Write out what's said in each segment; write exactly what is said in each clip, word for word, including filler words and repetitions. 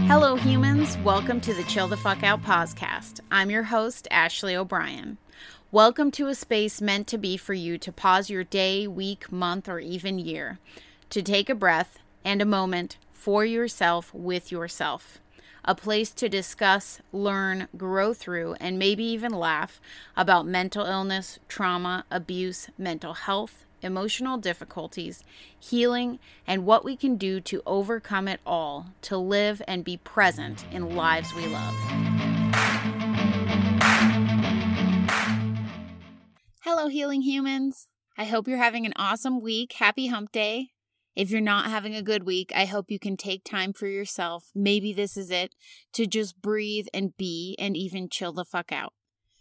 Hello, humans. Welcome to the Chill the Fuck Out podcast. I'm your host, Ashley O'Brien. Welcome to a space meant to be for you to pause your day, week, month, or even year, to take a breath and a moment for yourself with yourself. A place to discuss, learn, grow through, and maybe even laugh about mental illness, trauma, abuse, mental health, emotional difficulties, healing, and what we can do to overcome it all, to live and be present in lives we love. Hello, healing humans. I hope you're having an awesome week. Happy hump day. If you're not having a good week, I hope you can take time for yourself. Maybe this is it, to just breathe and be and even chill the fuck out.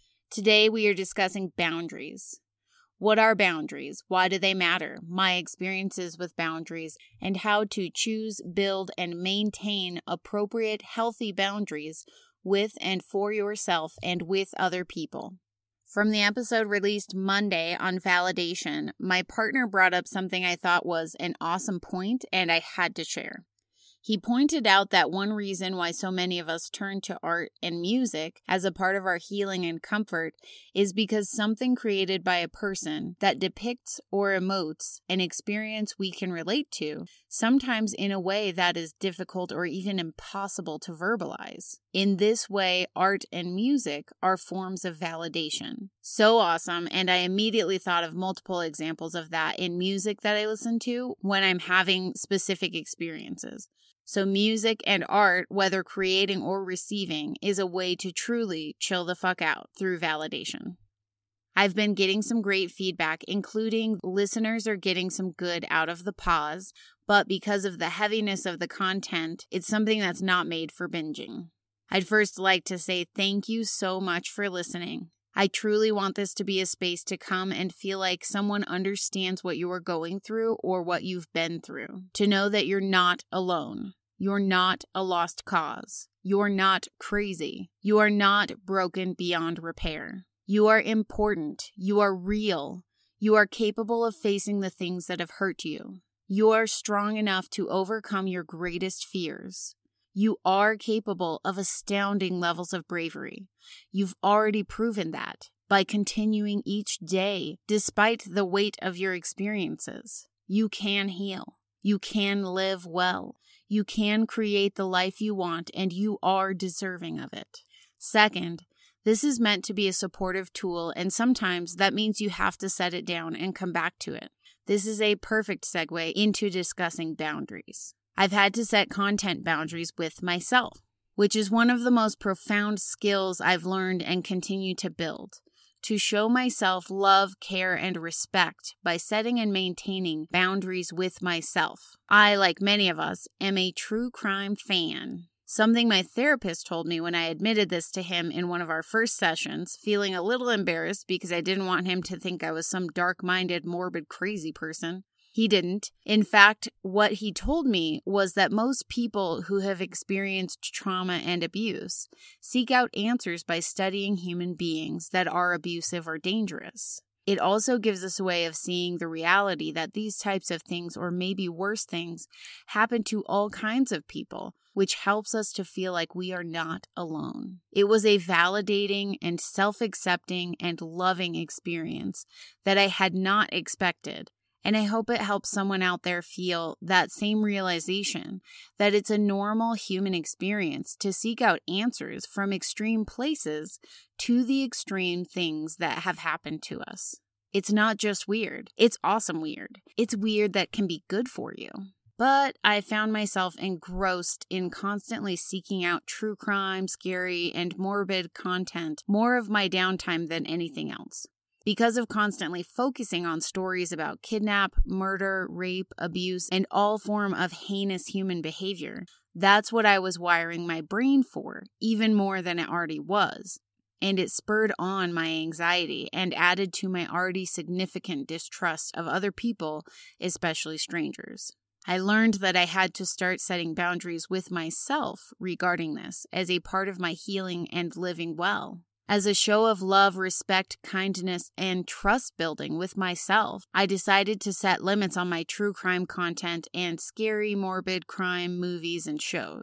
Today we are discussing boundaries. What are boundaries? Why do they matter? My experiences with boundaries and how to choose, build, and maintain appropriate, healthy boundaries with and for yourself and with other people. From the episode released Monday on validation, my partner brought up something I thought was an awesome point and I had to share. He pointed out that one reason why so many of us turn to art and music as a part of our healing and comfort is because something created by a person that depicts or emotes an experience we can relate to, sometimes in a way that is difficult or even impossible to verbalize. In this way, art and music are forms of validation. So awesome, and I immediately thought of multiple examples of that in music that I listen to when I'm having specific experiences. So music and art, whether creating or receiving, is a way to truly chill the fuck out through validation. I've been getting some great feedback, including listeners are getting some good out of the pause, but because of the heaviness of the content, it's something that's not made for binging. I'd first like to say thank you so much for listening. I truly want this to be a space to come and feel like someone understands what you are going through or what you've been through. To know that you're not alone. You're not a lost cause. You're not crazy. You are not broken beyond repair. You are important. You are real. You are capable of facing the things that have hurt you. You are strong enough to overcome your greatest fears. You are capable of astounding levels of bravery. You've already proven that by continuing each day, despite the weight of your experiences. You can heal. You can live well. You can create the life you want, and you are deserving of it. Second, this is meant to be a supportive tool, and sometimes that means you have to set it down and come back to it. This is a perfect segue into discussing boundaries. I've had to set content boundaries with myself, which is one of the most profound skills I've learned and continue to build. To show myself love, care, and respect by setting and maintaining boundaries with myself. I, like many of us, am a true crime fan. Something my therapist told me when I admitted this to him in one of our first sessions, feeling a little embarrassed because I didn't want him to think I was some dark-minded, morbid, crazy person. He didn't. In fact, what he told me was that most people who have experienced trauma and abuse seek out answers by studying human beings that are abusive or dangerous. It also gives us a way of seeing the reality that these types of things, or maybe worse things, happen to all kinds of people, which helps us to feel like we are not alone. It was a validating and self-accepting and loving experience that I had not expected. And I hope it helps someone out there feel that same realization that it's a normal human experience to seek out answers from extreme places to the extreme things that have happened to us. It's not just weird. It's awesome weird. It's weird that can be good for you. But I found myself engrossed in constantly seeking out true crime, scary, and morbid content more of my downtime than anything else. Because of constantly focusing on stories about kidnap, murder, rape, abuse, and all form of heinous human behavior, that's what I was wiring my brain for, even more than it already was. And it spurred on my anxiety and added to my already significant distrust of other people, especially strangers. I learned that I had to start setting boundaries with myself regarding this as a part of my healing and living well. As a show of love, respect, kindness, and trust building with myself, I decided to set limits on my true crime content and scary, morbid crime movies and shows.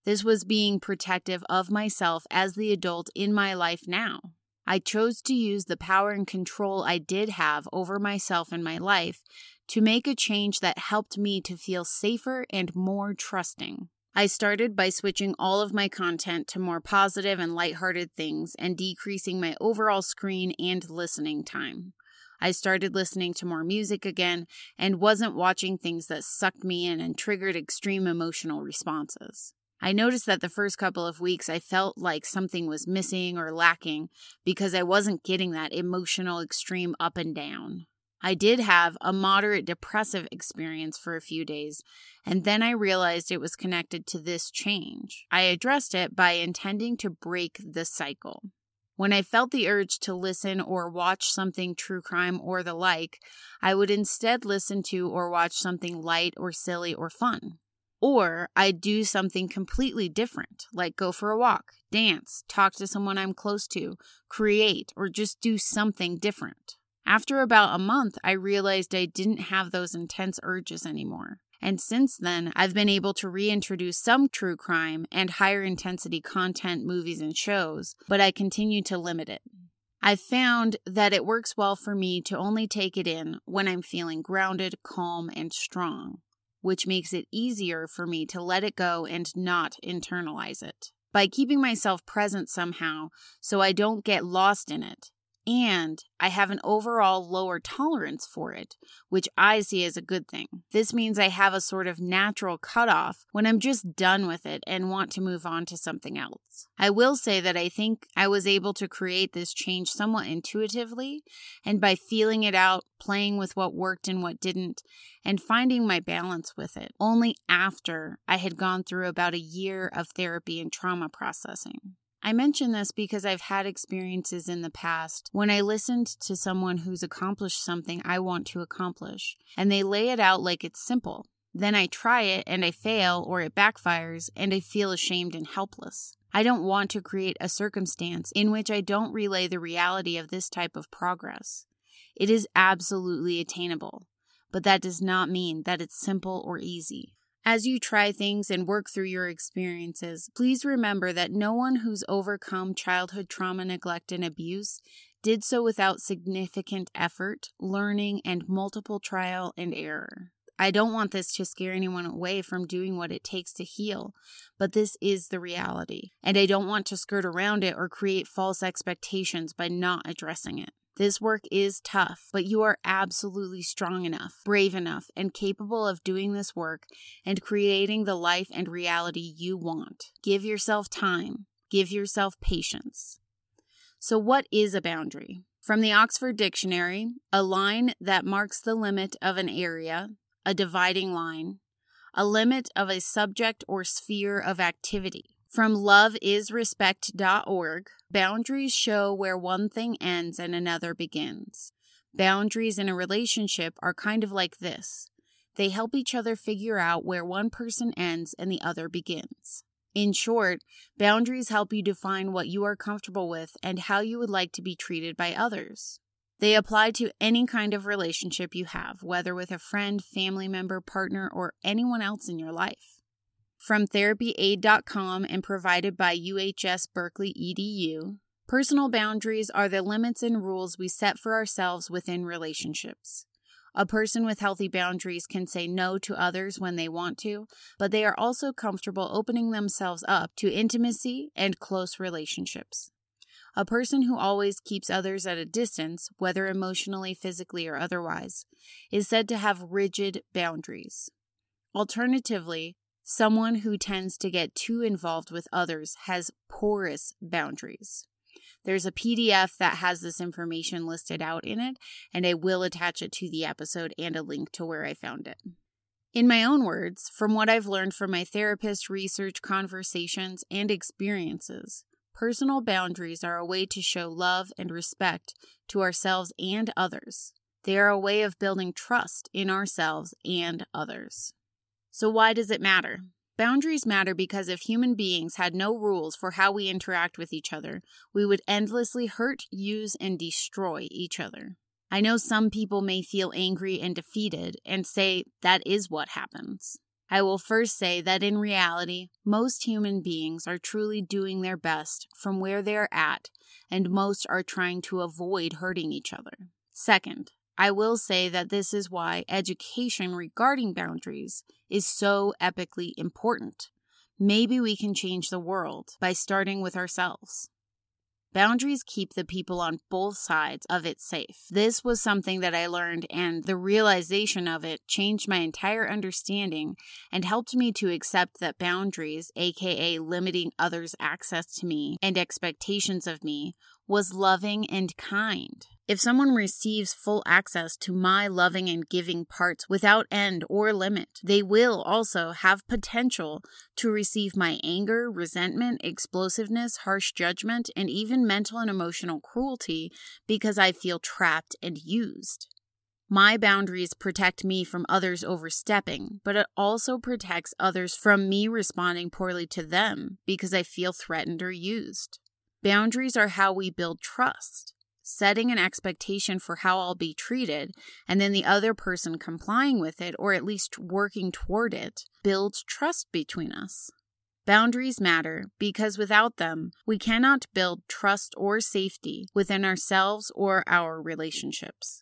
This was being protective of myself as the adult in my life now. I chose to use the power and control I did have over myself and my life to make a change that helped me to feel safer and more trusting. I started by switching all of my content to more positive and lighthearted things and decreasing my overall screen and listening time. I started listening to more music again and wasn't watching things that sucked me in and triggered extreme emotional responses. I noticed that the first couple of weeks I felt like something was missing or lacking because I wasn't getting that emotional extreme up and down. I did have a moderate depressive experience for a few days, and then I realized it was connected to this change. I addressed it by intending to break the cycle. When I felt the urge to listen or watch something true crime or the like, I would instead listen to or watch something light or silly or fun. Or I'd do something completely different, like go for a walk, dance, talk to someone I'm close to, create, or just do something different. After about a month, I realized I didn't have those intense urges anymore. And since then, I've been able to reintroduce some true crime and higher intensity content, movies, and shows, but I continue to limit it. I've found that it works well for me to only take it in when I'm feeling grounded, calm, and strong, which makes it easier for me to let it go and not internalize it. By keeping myself present somehow so I don't get lost in it, and I have an overall lower tolerance for it, which I see as a good thing. This means I have a sort of natural cutoff when I'm just done with it and want to move on to something else. I will say that I think I was able to create this change somewhat intuitively, and by feeling it out, playing with what worked and what didn't, and finding my balance with it, only after I had gone through about a year of therapy and trauma processing. I mention this because I've had experiences in the past when I listened to someone who's accomplished something I want to accomplish, and they lay it out like it's simple. Then I try it and I fail or it backfires and I feel ashamed and helpless. I don't want to create a circumstance in which I don't relay the reality of this type of progress. It is absolutely attainable, but that does not mean that it's simple or easy. As you try things and work through your experiences, please remember that no one who's overcome childhood trauma, neglect, and abuse did so without significant effort, learning, and multiple trial and error. I don't want this to scare anyone away from doing what it takes to heal, but this is the reality, and I don't want to skirt around it or create false expectations by not addressing it. This work is tough, but you are absolutely strong enough, brave enough, and capable of doing this work and creating the life and reality you want. Give yourself time. Give yourself patience. So what is a boundary? From the Oxford Dictionary, a line that marks the limit of an area, a dividing line, a limit of a subject or sphere of activity. From love is respect dot org, boundaries show where one thing ends and another begins. Boundaries in a relationship are kind of like this. They help each other figure out where one person ends and the other begins. In short, boundaries help you define what you are comfortable with and how you would like to be treated by others. They apply to any kind of relationship you have, whether with a friend, family member, partner, or anyone else in your life. From therapy aid dot com and provided by U H S Berkeley E D U, personal boundaries are the limits and rules we set for ourselves within relationships. A person with healthy boundaries can say no to others when they want to, but they are also comfortable opening themselves up to intimacy and close relationships. A person who always keeps others at a distance, whether emotionally, physically, or otherwise, is said to have rigid boundaries. Alternatively, someone who tends to get too involved with others has porous boundaries. There's a P D F that has this information listed out in it, and I will attach it to the episode and a link to where I found it. In my own words, from what I've learned from my therapist, research, conversations, and experiences, personal boundaries are a way to show love and respect to ourselves and others. They are a way of building trust in ourselves and others. So why does it matter? Boundaries matter because if human beings had no rules for how we interact with each other, we would endlessly hurt, use, and destroy each other. I know some people may feel angry and defeated and say that is what happens. I will first say that in reality, most human beings are truly doing their best from where they are at, and most are trying to avoid hurting each other. Second, I will say that this is why education regarding boundaries is so epically important. Maybe we can change the world by starting with ourselves. Boundaries keep the people on both sides of it safe. This was something that I learned, and the realization of it changed my entire understanding and helped me to accept that boundaries, aka limiting others' access to me and expectations of me, was loving and kind. If someone receives full access to my loving and giving parts without end or limit, they will also have potential to receive my anger, resentment, explosiveness, harsh judgment, and even mental and emotional cruelty because I feel trapped and used. My boundaries protect me from others overstepping, but it also protects others from me responding poorly to them because I feel threatened or used. Boundaries are how we build trust. Setting an expectation for how I'll be treated, and then the other person complying with it, or at least working toward it, builds trust between us. Boundaries matter because without them, we cannot build trust or safety within ourselves or our relationships.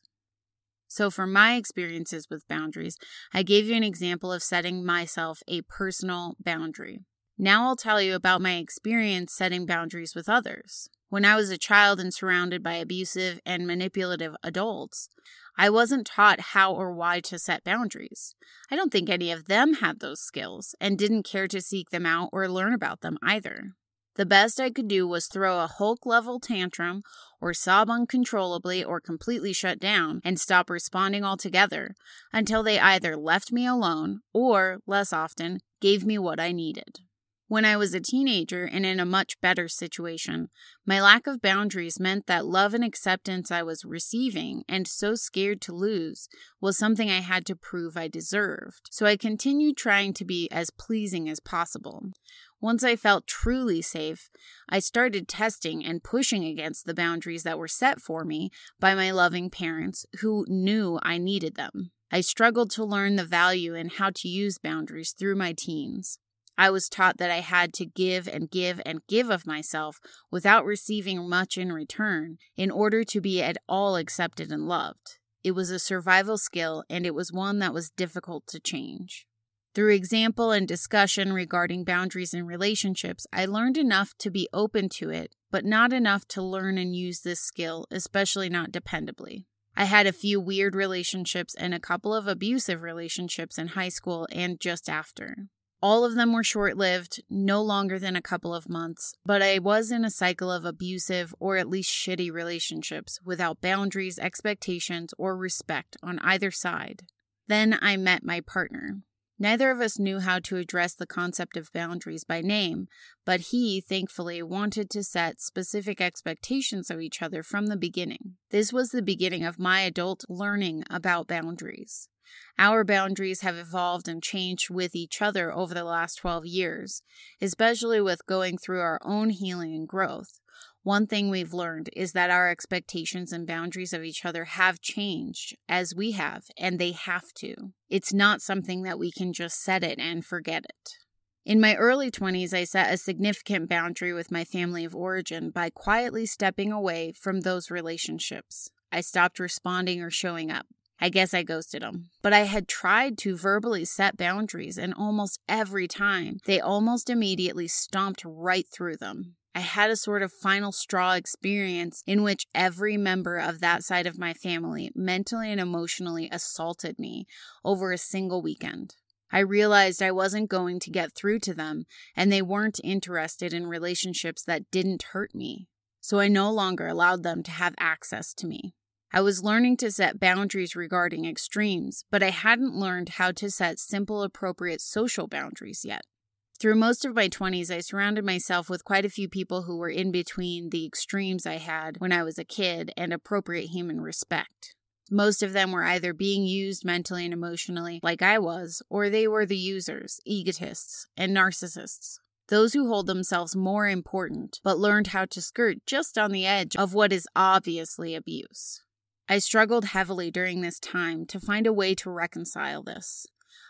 So for my experiences with boundaries, I gave you an example of setting myself a personal boundary. Now I'll tell you about my experience setting boundaries with others. When I was a child and surrounded by abusive and manipulative adults, I wasn't taught how or why to set boundaries. I don't think any of them had those skills and didn't care to seek them out or learn about them either. The best I could do was throw a Hulk-level tantrum or sob uncontrollably or completely shut down and stop responding altogether until they either left me alone or, less often, gave me what I needed. When I was a teenager and in a much better situation, my lack of boundaries meant that love and acceptance I was receiving and so scared to lose was something I had to prove I deserved. So I continued trying to be as pleasing as possible. Once I felt truly safe, I started testing and pushing against the boundaries that were set for me by my loving parents who knew I needed them. I struggled to learn the value and how to use boundaries through my teens. I was taught that I had to give and give and give of myself without receiving much in return in order to be at all accepted and loved. It was a survival skill, and it was one that was difficult to change. Through example and discussion regarding boundaries in relationships, I learned enough to be open to it, but not enough to learn and use this skill, especially not dependably. I had a few weird relationships and a couple of abusive relationships in high school and just after. All of them were short-lived, no longer than a couple of months, but I was in a cycle of abusive or at least shitty relationships without boundaries, expectations, or respect on either side. Then I met my partner. Neither of us knew how to address the concept of boundaries by name, but he, thankfully, wanted to set specific expectations of each other from the beginning. This was the beginning of my adult learning about boundaries. Our boundaries have evolved and changed with each other over the last twelve years, especially with going through our own healing and growth. One thing we've learned is that our expectations and boundaries of each other have changed, as we have, and they have to. It's not something that we can just set it and forget it. In my early twenties, I set a significant boundary with my family of origin by quietly stepping away from those relationships. I stopped responding or showing up. I guess I ghosted them. But I had tried to verbally set boundaries, and almost every time, they almost immediately stomped right through them. I had a sort of final straw experience in which every member of that side of my family mentally and emotionally assaulted me over a single weekend. I realized I wasn't going to get through to them, and they weren't interested in relationships that didn't hurt me. So I no longer allowed them to have access to me. I was learning to set boundaries regarding extremes, but I hadn't learned how to set simple, appropriate social boundaries yet. Through most of my twenties, I surrounded myself with quite a few people who were in between the extremes I had when I was a kid and appropriate human respect. Most of them were either being used mentally and emotionally, like I was, or they were the users, egotists, and narcissists. Those who hold themselves more important, but learned how to skirt just on the edge of what is obviously abuse. I struggled heavily during this time to find a way to reconcile this.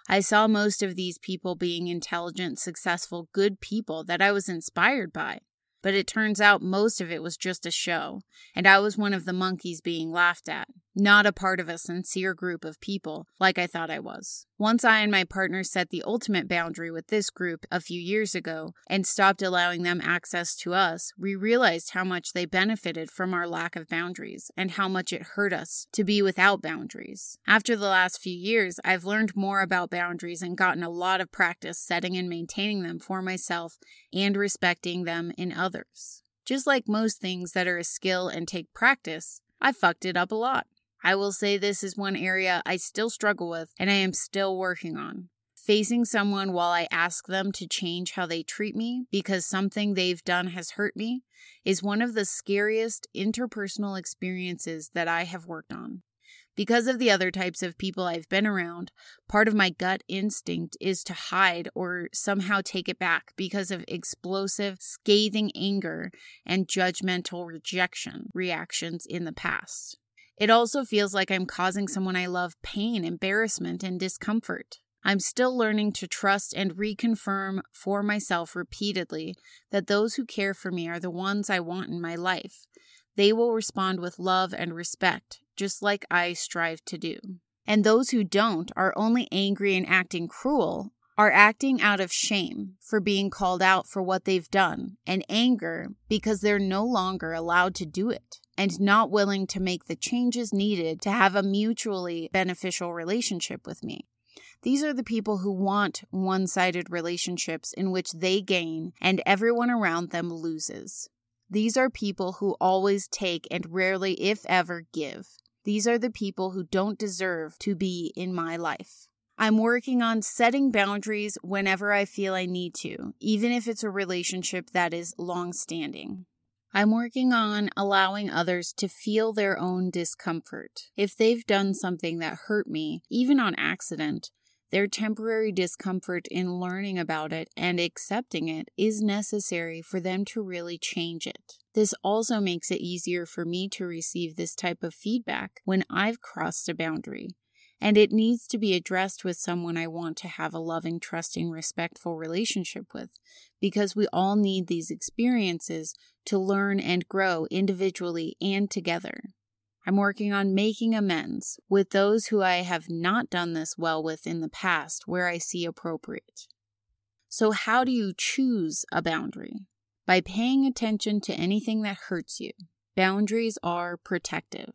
I saw most of these people being intelligent, successful, good people that I was inspired by. But it turns out most of it was just a show, and I was one of the monkeys being laughed at, not a part of a sincere group of people like I thought I was. Once I and my partner set the ultimate boundary with this group a few years ago and stopped allowing them access to us, we realized how much they benefited from our lack of boundaries and how much it hurt us to be without boundaries. After the last few years, I've learned more about boundaries and gotten a lot of practice setting and maintaining them for myself and respecting them in others. Just like most things that are a skill and take practice, I fucked it up a lot. I will say this is one area I still struggle with and I am still working on. Facing someone while I ask them to change how they treat me because something they've done has hurt me is one of the scariest interpersonal experiences that I have worked on. Because of the other types of people I've been around, part of my gut instinct is to hide or somehow take it back because of explosive, scathing anger and judgmental rejection reactions in the past. It also feels like I'm causing someone I love pain, embarrassment, and discomfort. I'm still learning to trust and reconfirm for myself repeatedly that those who care for me are the ones I want in my life. They will respond with love and respect, just like I strive to do. And those who don't are only angry and acting cruel, are acting out of shame for being called out for what they've done, and anger because they're no longer allowed to do it, and not willing to make the changes needed to have a mutually beneficial relationship with me. These are the people who want one-sided relationships in which they gain and everyone around them loses. These are people who always take and rarely, if ever, give. These are the people who don't deserve to be in my life. I'm working on setting boundaries whenever I feel I need to, even if it's a relationship that is long-standing. I'm working on allowing others to feel their own discomfort. If they've done something that hurt me, even on accident, their temporary discomfort in learning about it and accepting it is necessary for them to really change it. This also makes it easier for me to receive this type of feedback when I've crossed a boundary. And it needs to be addressed with someone I want to have a loving, trusting, respectful relationship with, because we all need these experiences to learn and grow individually and together. I'm working on making amends with those who I have not done this well with in the past where I see appropriate. So how do you choose a boundary? By paying attention to anything that hurts you. Boundaries are protective.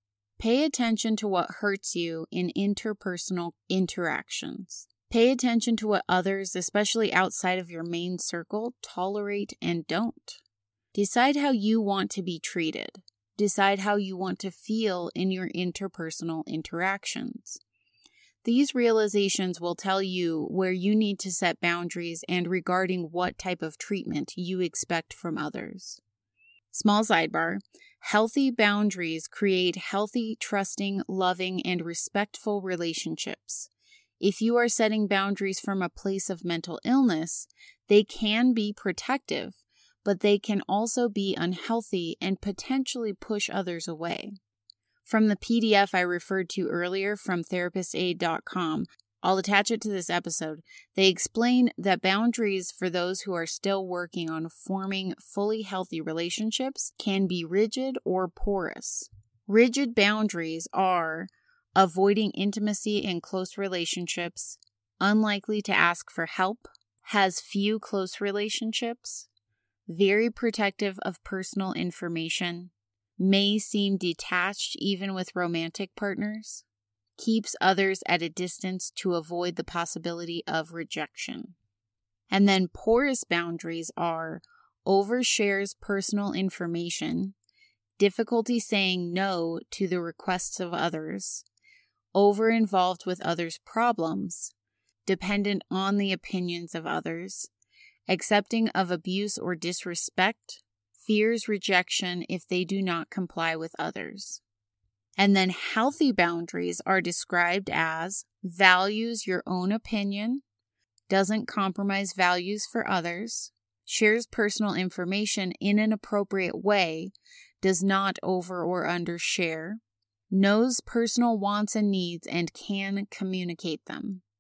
Pay attention to what hurts you in interpersonal interactions. Pay attention to what others, especially outside of your main circle, tolerate and don't. Decide how you want to be treated. Decide how you want to feel in your interpersonal interactions. These realizations will tell you where you need to set boundaries and regarding what type of treatment you expect from others. Small sidebar. Healthy boundaries create healthy, trusting, loving, and respectful relationships. If you are setting boundaries from a place of mental illness, they can be protective, but they can also be unhealthy and potentially push others away. From the P D F I referred to earlier from therapist aid dot com, I'll attach it to this episode. They explain that boundaries for those who are still working on forming fully healthy relationships can be rigid or porous. Rigid boundaries are avoiding intimacy in close relationships, unlikely to ask for help, has few close relationships, very protective of personal information, may seem detached even with romantic partners, keeps others at a distance to avoid the possibility of rejection. And then porous boundaries are overshares personal information, difficulty saying no to the requests of others, over-involved with others' problems, dependent on the opinions of others, accepting of abuse or disrespect, fears rejection if they do not comply with others. And then healthy boundaries are described as values your own opinion, doesn't compromise values for others, shares personal information in an appropriate way, does not over or undershare, knows personal wants and needs and can communicate them,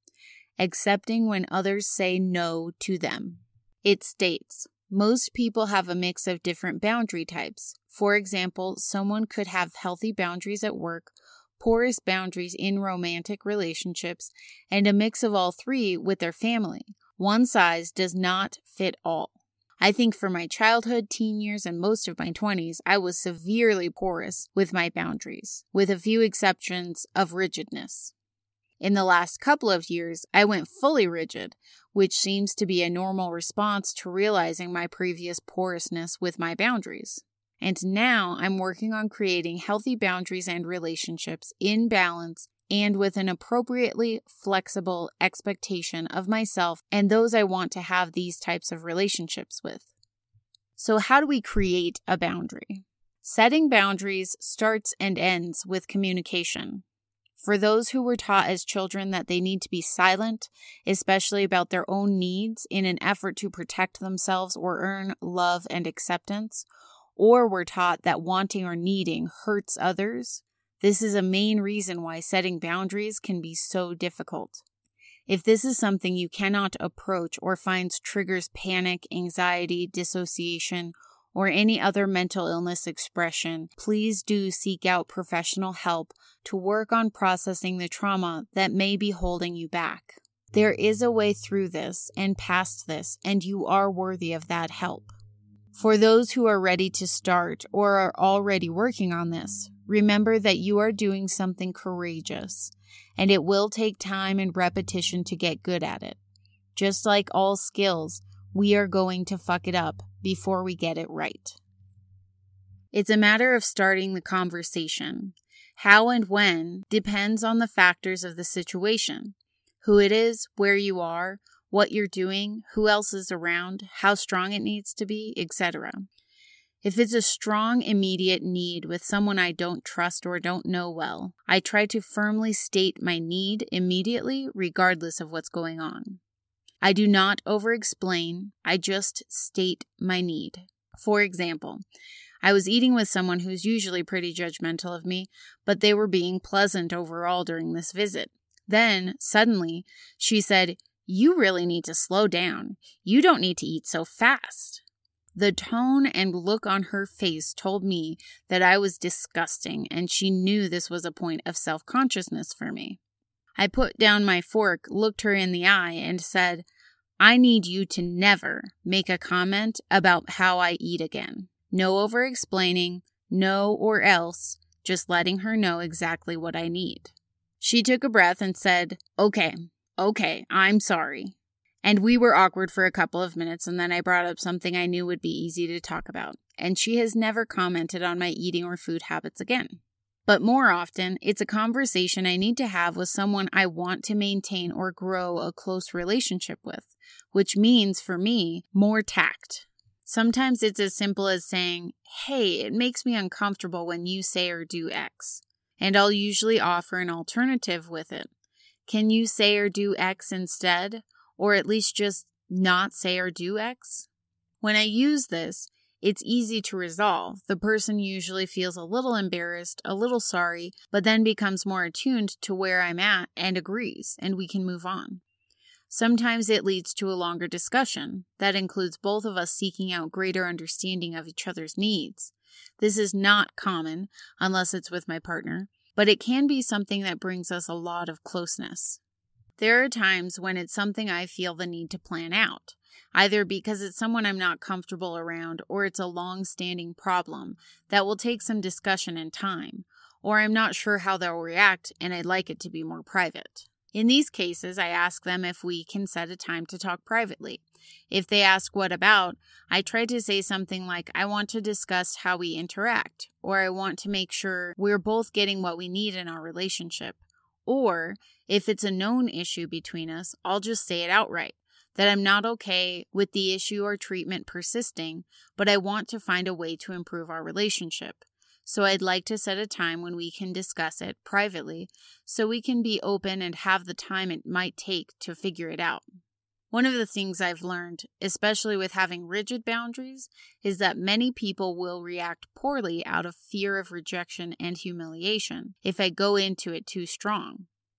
accepting when others say no to them. It states, most people have a mix of different boundary types. For example, someone could have healthy boundaries at work, porous boundaries in romantic relationships, and a mix of all three with their family. One size does not fit all. I think for my childhood, teen years, and most of my twenties, I was severely porous with my boundaries, with a few exceptions of rigidness. In the last couple of years, I went fully rigid, which seems to be a normal response to realizing my previous porousness with my boundaries. And now I'm working on creating healthy boundaries and relationships in balance and with an appropriately flexible expectation of myself and those I want to have these types of relationships with. So how do we create a boundary? Setting boundaries starts and ends with communication. For those who were taught as children that they need to be silent, especially about their own needs in an effort to protect themselves or earn love and acceptance, or were taught that wanting or needing hurts others, this is a main reason why setting boundaries can be so difficult. If this is something you cannot approach or finds triggers panic, anxiety, dissociation, or any other mental illness expression, please do seek out professional help to work on processing the trauma that may be holding you back. There is a way through this and past this, and you are worthy of that help. For those who are ready to start or are already working on this, remember that you are doing something courageous, and it will take time and repetition to get good at it. Just like all skills, we are going to fuck it up before we get it right. It's a matter of starting the conversation. How and when depends on the factors of the situation, who it is, where you are, what you're doing, who else is around, how strong it needs to be, et cetera. If it's a strong, immediate need with someone I don't trust or don't know well, I try to firmly state my need immediately, regardless of what's going on. I do not over-explain, I just state my need. For example, I was eating with someone who's usually pretty judgmental of me, but they were being pleasant overall during this visit. Then, suddenly, she said, "You really need to slow down. You don't need to eat so fast." The tone and look on her face told me that I was disgusting, and she knew this was a point of self-consciousness for me. I put down my fork, looked her in the eye, and said, "I need you to never make a comment about how I eat again. No over-explaining, no or else, just letting her know exactly what I need." She took a breath and said, "Okay, okay, I'm sorry." And we were awkward for a couple of minutes, and then I brought up something I knew would be easy to talk about, and she has never commented on my eating or food habits again. But more often, it's a conversation I need to have with someone I want to maintain or grow a close relationship with, which means, for me, more tact. Sometimes it's as simple as saying, "Hey, it makes me uncomfortable when you say or do X," and I'll usually offer an alternative with it. Can you say or do X instead? Or at least just not say or do X? When I use this, it's easy to resolve. The person usually feels a little embarrassed, a little sorry, but then becomes more attuned to where I'm at and agrees, and we can move on. Sometimes it leads to a longer discussion. That includes both of us seeking out greater understanding of each other's needs. This is not common, unless it's with my partner, but it can be something that brings us a lot of closeness. There are times when it's something I feel the need to plan out, either because it's someone I'm not comfortable around or it's a long-standing problem that will take some discussion and time, or I'm not sure how they'll react and I'd like it to be more private. In these cases, I ask them if we can set a time to talk privately. If they ask what about, I try to say something like, "I want to discuss how we interact," or "I want to make sure we're both getting what we need in our relationship." Or, if it's a known issue between us, I'll just say it outright, that I'm not okay with the issue or treatment persisting, but I want to find a way to improve our relationship. So I'd like to set a time when we can discuss it privately, so we can be open and have the time it might take to figure it out. One of the things I've learned, especially with having rigid boundaries, is that many people will react poorly out of fear of rejection and humiliation if I go into it too strong.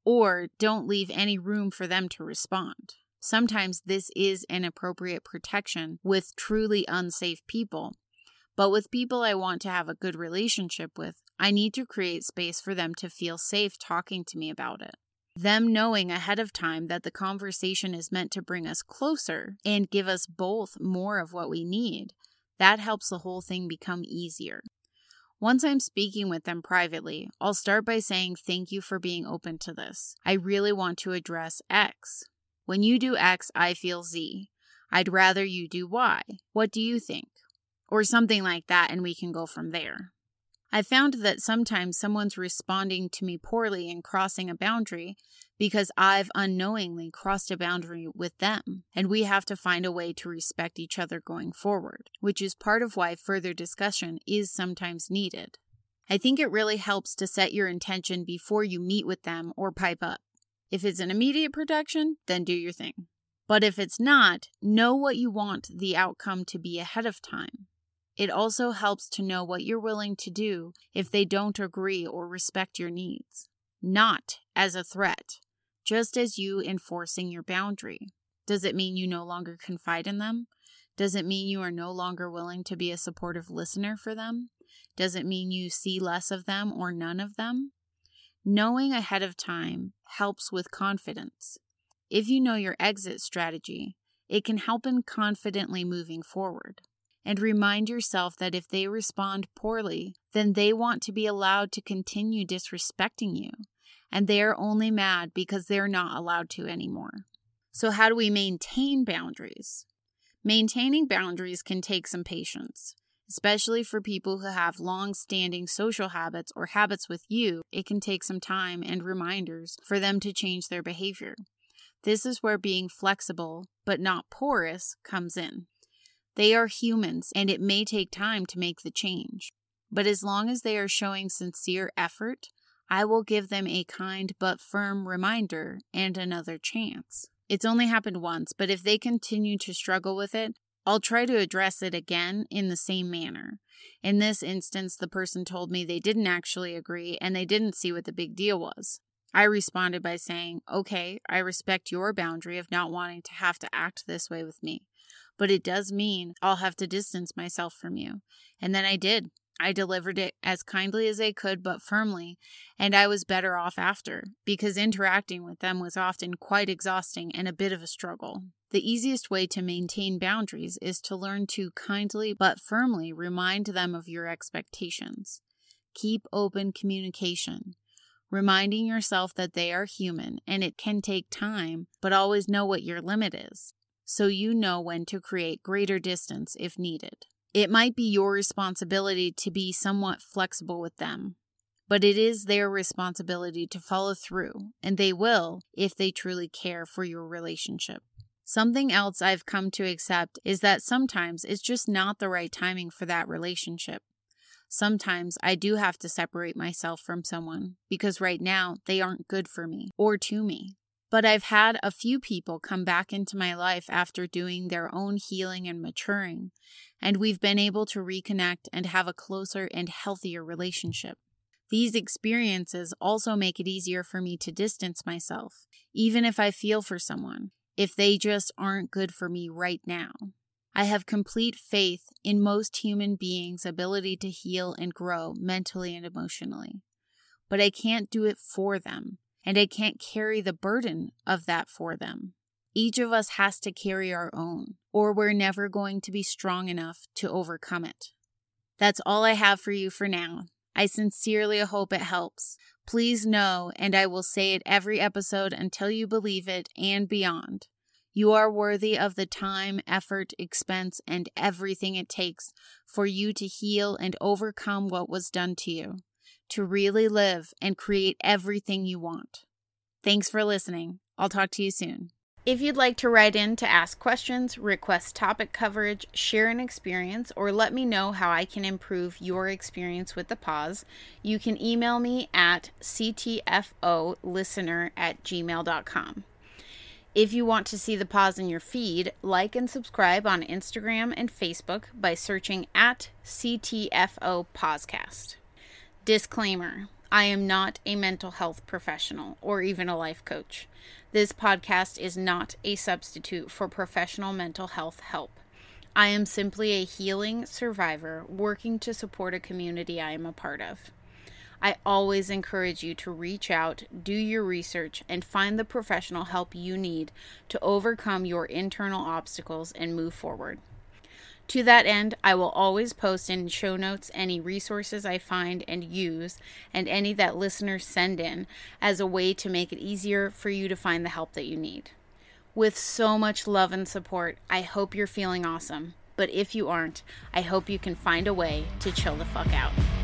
or don't leave any room for them to respond. Sometimes this is an appropriate protection with truly unsafe people, but with people I want to have a good relationship with, I need to create space for them to feel safe talking to me about it. Them knowing ahead of time that the conversation is meant to bring us closer and give us both more of what we need, that helps the whole thing become easier. Once I'm speaking with them privately, I'll start by saying thank you for being open to this. I really want to address X. When you do X, I feel Z. I'd rather you do Y. What do you think? Or something like that, and we can go from there. I found that sometimes someone's responding to me poorly and crossing a boundary because I've unknowingly crossed a boundary with them, and we have to find a way to respect each other going forward, which is part of why further discussion is sometimes needed. I think it really helps to set your intention before you meet with them or pipe up. If it's an immediate protection, then do your thing. But if it's not, know what you want the outcome to be ahead of time. It also helps to know what you're willing to do if they don't agree or respect your needs. Not as a threat, just as you enforcing your boundary. Does it mean you no longer confide in them? Does it mean you are no longer willing to be a supportive listener for them? Does it mean you see less of them or none of them? Knowing ahead of time helps with confidence. If you know your exit strategy, it can help in confidently moving forward. And remind yourself that if they respond poorly, then they want to be allowed to continue disrespecting you, and they are only mad because they're not allowed to anymore. So how do we maintain boundaries? Maintaining boundaries can take some patience, especially for people who have long-standing social habits or habits with you. It can take some time and reminders for them to change their behavior. This is where being flexible, but not porous, comes in. They are humans, and it may take time to make the change. But as long as they are showing sincere effort, I will give them a kind but firm reminder and another chance. It's only happened once, but if they continue to struggle with it, I'll try to address it again in the same manner. In this instance, the person told me they didn't actually agree and they didn't see what the big deal was. I responded by saying, okay, I respect your boundary of not wanting to have to act this way with me. But it does mean I'll have to distance myself from you. And then I did. I delivered it as kindly as I could, but firmly, and I was better off after, because interacting with them was often quite exhausting and a bit of a struggle. The easiest way to maintain boundaries is to learn to kindly but firmly remind them of your expectations. Keep open communication, reminding yourself that they are human and it can take time, but always know what your limit is, so you know when to create greater distance if needed. It might be your responsibility to be somewhat flexible with them, but it is their responsibility to follow through, and they will if they truly care for your relationship. Something else I've come to accept is that sometimes it's just not the right timing for that relationship. Sometimes I do have to separate myself from someone because right now they aren't good for me or to me. But I've had a few people come back into my life after doing their own healing and maturing, and we've been able to reconnect and have a closer and healthier relationship. These experiences also make it easier for me to distance myself, even if I feel for someone, if they just aren't good for me right now. I have complete faith in most human beings' ability to heal and grow mentally and emotionally, but I can't do it for them. And I can't carry the burden of that for them. Each of us has to carry our own, or we're never going to be strong enough to overcome it. That's all I have for you for now. I sincerely hope it helps. Please know, and I will say it every episode until you believe it and beyond. You are worthy of the time, effort, expense, and everything it takes for you to heal and overcome what was done to you, to really live and create everything you want. Thanks for listening. I'll talk to you soon. If you'd like to write in to ask questions, request topic coverage, share an experience, or let me know how I can improve your experience with the pause, you can email me at c t f o listener at gmail dot com. If you want to see the pause in your feed, like and subscribe on Instagram and Facebook by searching at C T F O Pausecast. Disclaimer: I am not a mental health professional or even a life coach. This podcast is not a substitute for professional mental health help. I am simply a healing survivor working to support a community I am a part of. I always encourage you to reach out, do your research, and find the professional help you need to overcome your internal obstacles and move forward. To that end, I will always post in show notes any resources I find and use, and any that listeners send in, as a way to make it easier for you to find the help that you need. With so much love and support, I hope you're feeling awesome. But if you aren't, I hope you can find a way to chill the fuck out.